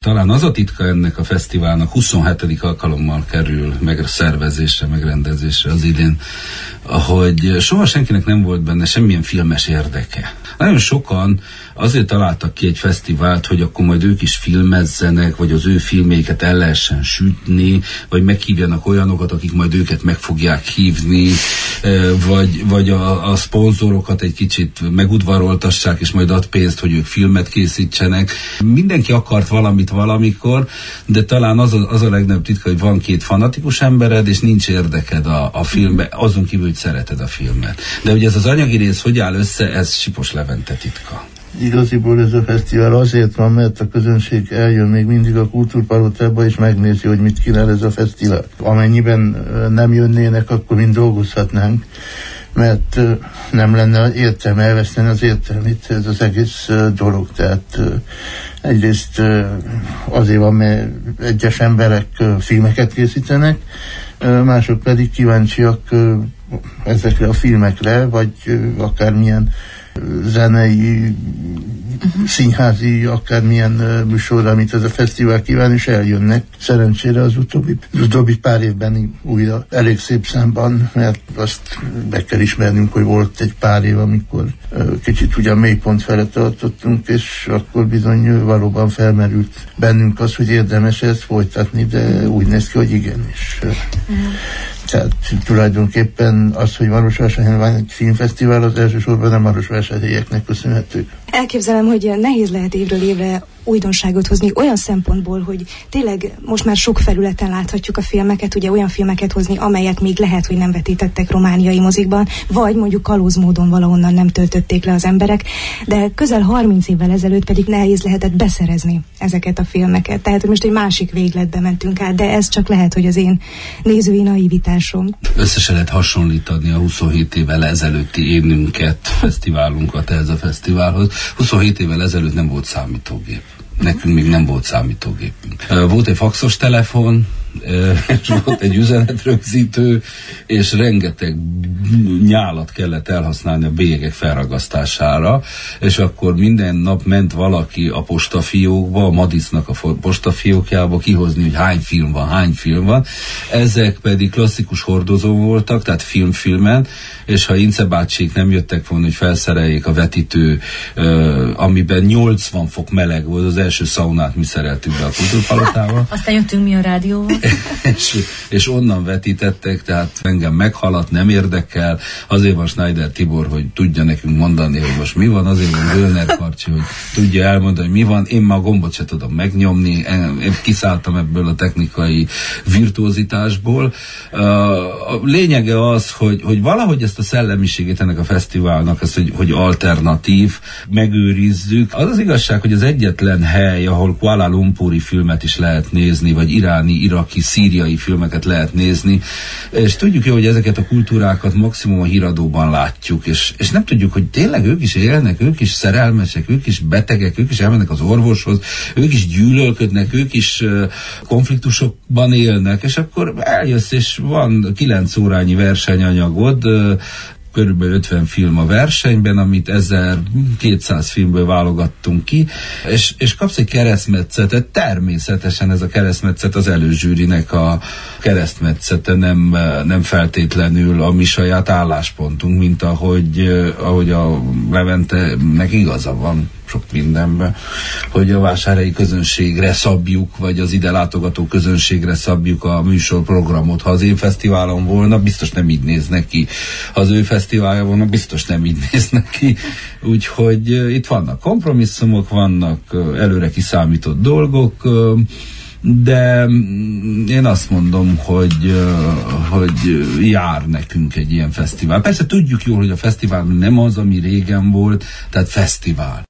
Talán az a titka ennek a fesztiválnak, 27. alkalommal kerül megszervezésre, megrendezésre az idén, hogy soha senkinek nem volt benne semmilyen filmes érdeke. Nagyon sokan azért találtak ki egy fesztivált, hogy akkor majd ők is filmezzenek, vagy az ő filméket el lehessen sütni, vagy meghívjanak olyanokat, akik majd őket meg fogják hívni, vagy a szponzorokat egy kicsit megudvaroltassák, és majd ad pénzt, hogy ők filmet készítsenek. Mindenki akart valamit valamikor, de talán az a legnagyobb titka, hogy van két fanatikus embered, és nincs érdeked a filmbe, azon kívül, hogy szereted a filmet. De ugye ez az anyagi rész hogy áll össze, ez Sipos Levente titka. Igaziból ez a fesztivál azért van, mert a közönség eljön még mindig a Kultúrpalotába, és megnézi, hogy mit kínál ez a fesztivál. Amennyiben nem jönnének, akkor mind dolgozhatnánk, mert nem lenne értelme elveszteni az értelmét ez az egész dolog. Tehát egyrészt azért van, mert egyes emberek filmeket készítenek, mások pedig kíváncsiak ezekre a filmekre, vagy akármilyen zenei, színházi, akármilyen műsorra, amit ez a fesztivál kíván, és eljönnek. Szerencsére az utóbbi pár évben újra elég szép számban, mert azt be kell ismernünk, hogy volt egy pár év, amikor kicsit ugye a mélypont felett tartottunk, és akkor bizony valóban felmerült bennünk az, hogy érdemes ezt folytatni, de úgy néz ki, hogy igenis. Tehát tulajdonképpen az, hogy Marosvásárhelyen van egy filmfesztivál, az elsősorban a marosvásárhelyieknek köszönhető. Elképzelem, hogy nehéz lehet évről évre újdonságot hozni olyan szempontból, hogy tényleg most már sok felületen láthatjuk a filmeket, ugye olyan filmeket hozni, amelyet még lehet, hogy nem vetítettek romániai mozikban, vagy mondjuk kalóz módon valahonnan nem töltötték le az emberek, de közel 30 évvel ezelőtt pedig nehéz lehetett beszerezni ezeket a filmeket. Tehát, hogy most egy másik végletbe mentünk át, de ez csak lehet, hogy az én nézői naivitásom. Össze lehet hasonlítani a 27 évvel ezelőtti évünket, fesztiválunkat ehhez a fesztiválhoz. 27 évvel ezelőtt nem volt számítógép. Nekünk még nem volt számítógépünk. Volt egy faxos telefon, és volt egy üzenetrögzítő, és rengeteg nyálat kellett elhasználni a bélyegek felragasztására, és akkor minden nap ment valaki a postafiókba, a Madicnak a postafiókjába kihozni, hogy hány film van. Ezek pedig klasszikus hordozó voltak, tehát filmen, és ha Ince bácsék nem jöttek volna, hogy felszereljék a vetítő, amiben 80 fok meleg volt, az első szaunát mi szereltük be a Kultúrpalotába. Aztán jöttünk mi a rádióval. és onnan vetítettek, tehát engem meghaladt, nem érdekel, azért van Schneider Tibor, hogy tudja nekünk mondani, hogy most mi van, azért van Göllner Karcsi, hogy tudja elmondani, hogy mi van, én már a gombot se tudom megnyomni, én kiszálltam ebből a technikai virtuózitásból. A lényege az, hogy valahogy ezt a szellemiségét ennek a fesztiválnak, ezt, hogy alternatív, megőrizzük. Az az igazság, hogy az egyetlen hely, ahol Kuala Lumpuri filmet is lehet nézni, vagy iráni, iraki, szíriai filmeket lehet nézni, és tudjuk jó, hogy ezeket a kultúrákat maximum a híradóban látjuk, és nem tudjuk, hogy tényleg ők is élnek, ők is szerelmesek, ők is betegek, ők is elmennek az orvoshoz, ők is gyűlölködnek, ők is konfliktusokban élnek, és akkor eljössz, és van 9 órányi versenyanyagod, körülbelül 50 film a versenyben, amit 1200 filmből válogattunk ki, és kapsz egy keresztmetszetet. Természetesen ez a keresztmetszet az előzsűrinek a keresztmetszete, nem feltétlenül a mi saját álláspontunk, mint ahogy a Leventenek igaza van sok mindenben, hogy a vásárhelyi közönségre szabjuk, vagy az ide látogató közönségre szabjuk a műsorprogramot. Ha az én fesztiválom volna, biztos nem így néznek ki. Ha az ő fesztiválja volna, biztos nem így néznek ki. Úgyhogy itt vannak kompromisszumok, vannak előre kiszámított dolgok, de én azt mondom, hogy jár nekünk egy ilyen fesztivál. Persze tudjuk jól, hogy a fesztivál nem az, ami régen volt, tehát fesztivál.